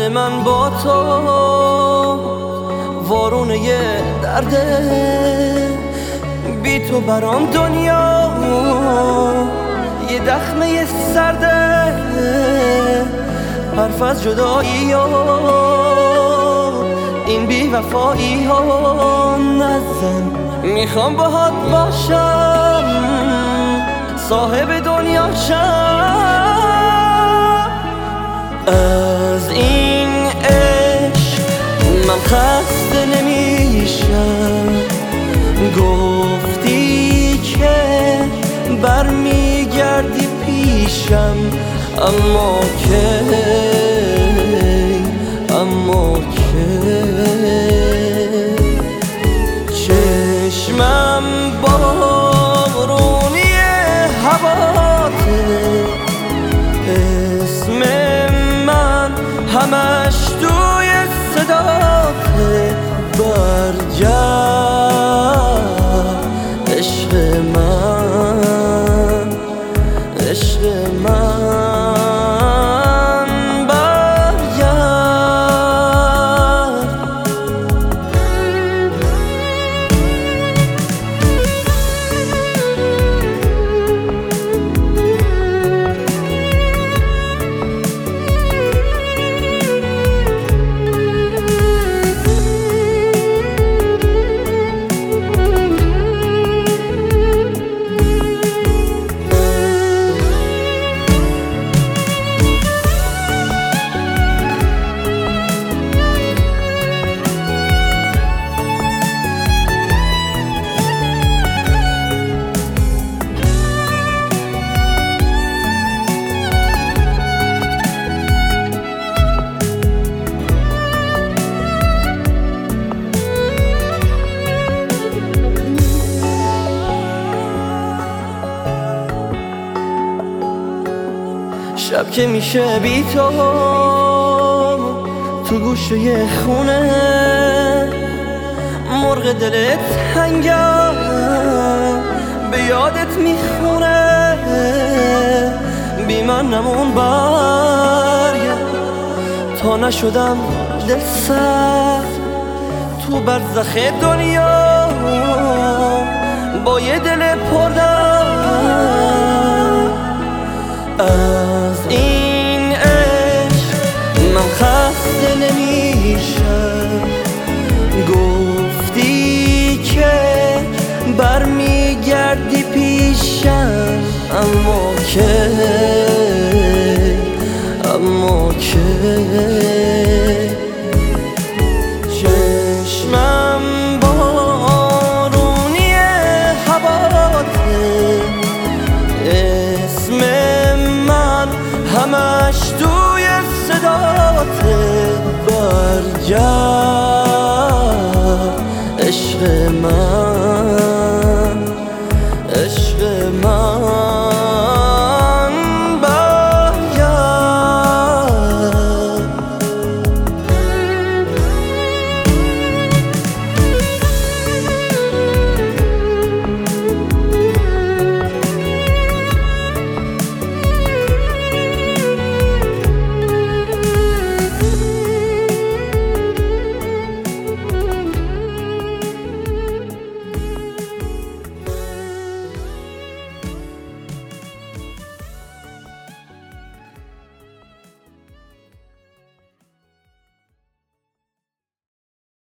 حال من با تو وارونه درده، بی تو برام دنیا یه دخمه سرده. حرف از جدایی ها این بی وفایی ها نزن، میخوام باهات باشم صاحب دنیا شم. از این عشق من خسته نمیشم، گفتی که برمیگردی پیشم، اما که چشمم بارونی هواته، اسم من همش توی صداته. برگرد عشق من، عشق من شب که میشه بی تو گوشه خونه، مرغ دلت هنگم به یادت میخونه. بی من نمون برگرد تا نشدم دل سرد تو برزخ دنیا با یه دل پردرد. از این عشق من خسته نمیشم، گفتی که برمیگردی پیشم، اما که چشمم بارونی هواته، اسم همش توی صداته. برگرد